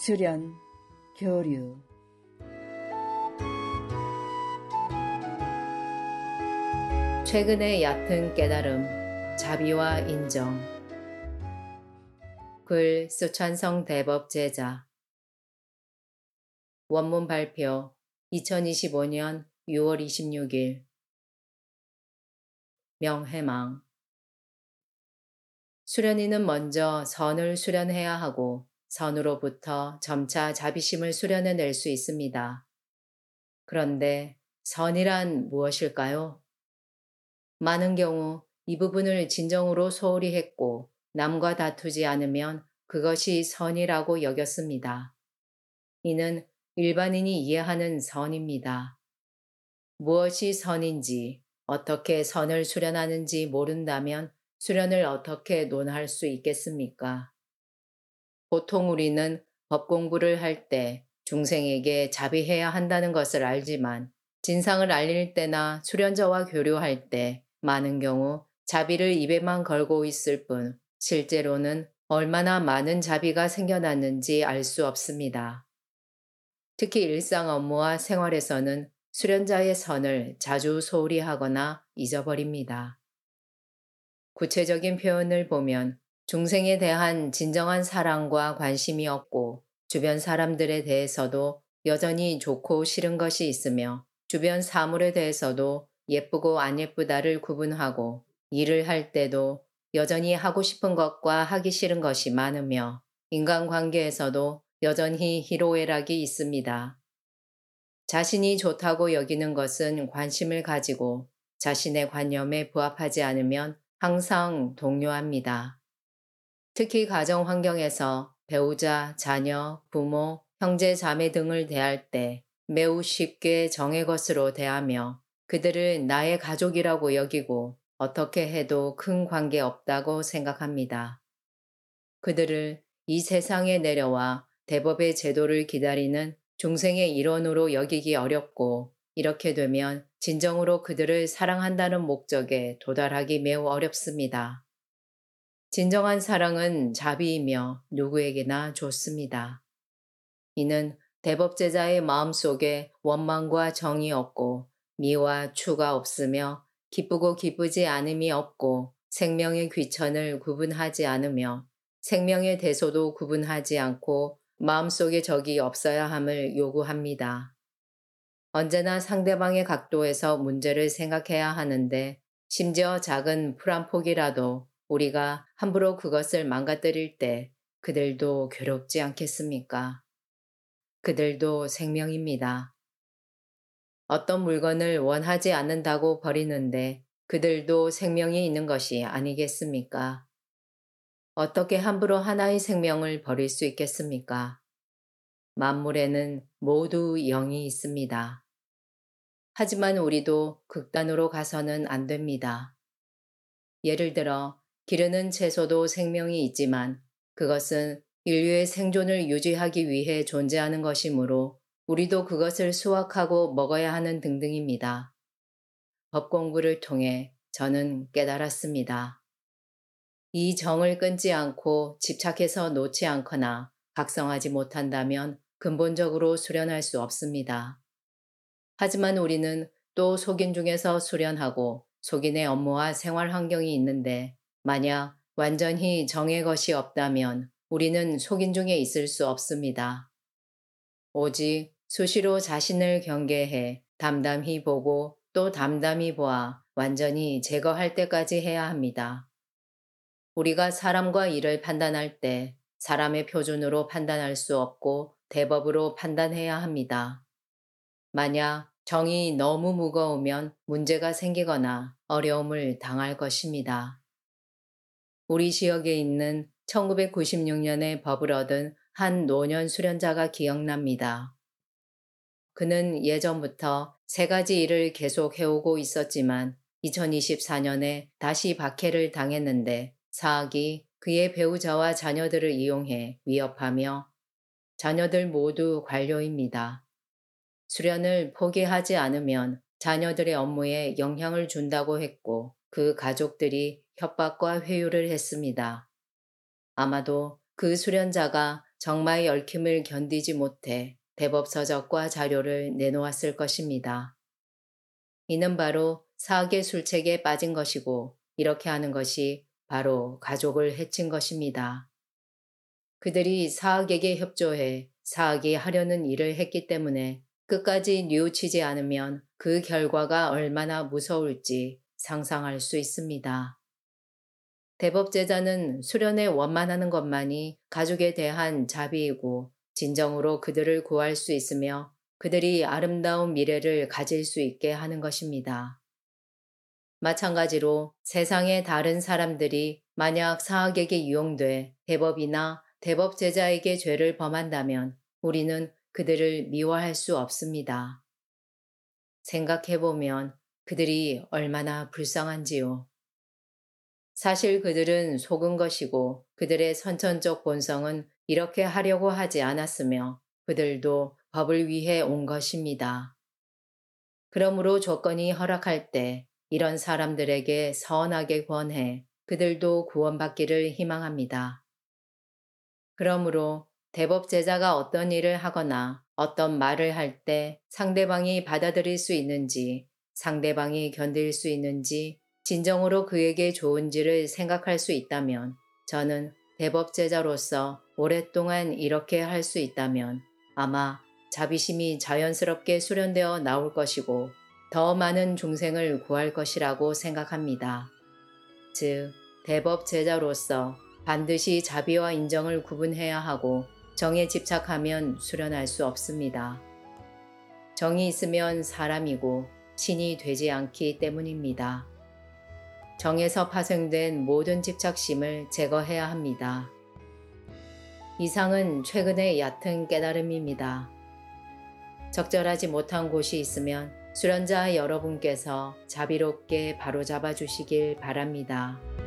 수련, 교류. 최근의 얕은 깨달음, 자비와 인정. 글 수찬성 대법 제자. 원문 발표 2025년 6월 26일. 명해망. 수련이는 먼저 선을 수련해야 하고 선으로부터 점차 자비심을 수련해낼 수 있습니다. 그런데 선이란 무엇일까요? 많은 경우 이 부분을 진정으로 소홀히 했고 남과 다투지 않으면 그것이 선이라고 여겼습니다. 이는 일반인이 이해하는 선입니다. 무엇이 선인지, 어떻게 선을 수련하는지 모른다면 수련을 어떻게 논할 수 있겠습니까? 보통 우리는 법 공부를 할 때 중생에게 자비해야 한다는 것을 알지만 진상을 알릴 때나 수련자와 교류할 때 많은 경우 자비를 입에만 걸고 있을 뿐 실제로는 얼마나 많은 자비가 생겨났는지 알 수 없습니다. 특히 일상 업무와 생활에서는 수련자의 선을 자주 소홀히 하거나 잊어버립니다. 구체적인 표현을 보면 중생에 대한 진정한 사랑과 관심이 없고 주변 사람들에 대해서도 여전히 좋고 싫은 것이 있으며 주변 사물에 대해서도 예쁘고 안 예쁘다를 구분하고 일을 할 때도 여전히 하고 싶은 것과 하기 싫은 것이 많으며 인간관계에서도 여전히 희로애락이 있습니다. 자신이 좋다고 여기는 것은 관심을 가지고 자신의 관념에 부합하지 않으면 항상 동요합니다. 특히 가정 환경에서 배우자, 자녀, 부모, 형제, 자매 등을 대할 때 매우 쉽게 정의 것으로 대하며 그들을 나의 가족이라고 여기고 어떻게 해도 큰 관계 없다고 생각합니다. 그들을 이 세상에 내려와 대법의 제도를 기다리는 중생의 일원으로 여기기 어렵고 이렇게 되면 진정으로 그들을 사랑한다는 목적에 도달하기 매우 어렵습니다. 진정한 사랑은 자비이며 누구에게나 좋습니다. 이는 대법제자의 마음속에 원망과 정이 없고 미와 추가 없으며 기쁘고 기쁘지 않음이 없고 생명의 귀천을 구분하지 않으며 생명의 대소도 구분하지 않고 마음속에 적이 없어야 함을 요구합니다. 언제나 상대방의 각도에서 문제를 생각해야 하는데 심지어 작은 풀 한 폭이라도 우리가 함부로 그것을 망가뜨릴 때 그들도 괴롭지 않겠습니까? 그들도 생명입니다. 어떤 물건을 원하지 않는다고 버리는데 그들도 생명이 있는 것이 아니겠습니까? 어떻게 함부로 하나의 생명을 버릴 수 있겠습니까? 만물에는 모두 영이 있습니다. 하지만 우리도 극단으로 가서는 안 됩니다. 예를 들어 기르는 채소도 생명이 있지만 그것은 인류의 생존을 유지하기 위해 존재하는 것이므로 우리도 그것을 수확하고 먹어야 하는 등등입니다. 법 공부를 통해 저는 깨달았습니다. 이 정을 끊지 않고 집착해서 놓지 않거나 각성하지 못한다면 근본적으로 수련할 수 없습니다. 하지만 우리는 또 속인 중에서 수련하고 속인의 업무와 생활 환경이 있는데 만약 완전히 정의 것이 없다면 우리는 속인 중에 있을 수 없습니다. 오직 수시로 자신을 경계해 담담히 보고 또 담담히 보아 완전히 제거할 때까지 해야 합니다. 우리가 사람과 일을 판단할 때 사람의 표준으로 판단할 수 없고 대법으로 판단해야 합니다. 만약 정이 너무 무거우면 문제가 생기거나 어려움을 당할 것입니다. 우리 지역에 있는 1996년에 법을 얻은 한 노년 수련자가 기억납니다. 그는 예전부터 세 가지 일을 계속 해오고 있었지만 2024년에 다시 박해를 당했는데 사악이 그의 배우자와 자녀들을 이용해 위협하며 자녀들 모두 관료입니다. 수련을 포기하지 않으면 자녀들의 업무에 영향을 준다고 했고 그 가족들이 협박과 회유를 했습니다. 아마도 그 수련자가 정마의 얽힘을 견디지 못해 대법서적과 자료를 내놓았을 것입니다. 이는 바로 사악의 술책에 빠진 것이고 이렇게 하는 것이 바로 가족을 해친 것입니다. 그들이 사악에게 협조해 사악이 하려는 일을 했기 때문에 끝까지 뉘우치지 않으면 그 결과가 얼마나 무서울지 상상할 수 있습니다. 대법제자는 수련에 원만하는 것만이 가족에 대한 자비이고 진정으로 그들을 구할 수 있으며 그들이 아름다운 미래를 가질 수 있게 하는 것입니다. 마찬가지로 세상의 다른 사람들이 만약 사악에게 이용돼 대법이나 대법제자에게 죄를 범한다면 우리는 그들을 미워할 수 없습니다. 생각해보면 그들이 얼마나 불쌍한지요. 사실 그들은 속은 것이고 그들의 선천적 본성은 이렇게 하려고 하지 않았으며 그들도 법을 위해 온 것입니다. 그러므로 조건이 허락할 때 이런 사람들에게 선하게 권해 그들도 구원받기를 희망합니다. 그러므로 대법제자가 어떤 일을 하거나 어떤 말을 할 때 상대방이 받아들일 수 있는지, 상대방이 견딜 수 있는지, 진정으로 그에게 좋은지를 생각할 수 있다면 저는 대법제자로서 오랫동안 이렇게 할 수 있다면 아마 자비심이 자연스럽게 수련되어 나올 것이고 더 많은 중생을 구할 것이라고 생각합니다. 즉, 대법제자로서 반드시 자비와 인정을 구분해야 하고 정에 집착하면 수련할 수 없습니다. 정이 있으면 사람이고 신이 되지 않기 때문입니다. 정에서 파생된 모든 집착심을 제거해야 합니다. 이상은 최근의 얕은 깨달음입니다. 적절하지 못한 곳이 있으면 수련자 여러분께서 자비롭게 바로잡아 주시길 바랍니다.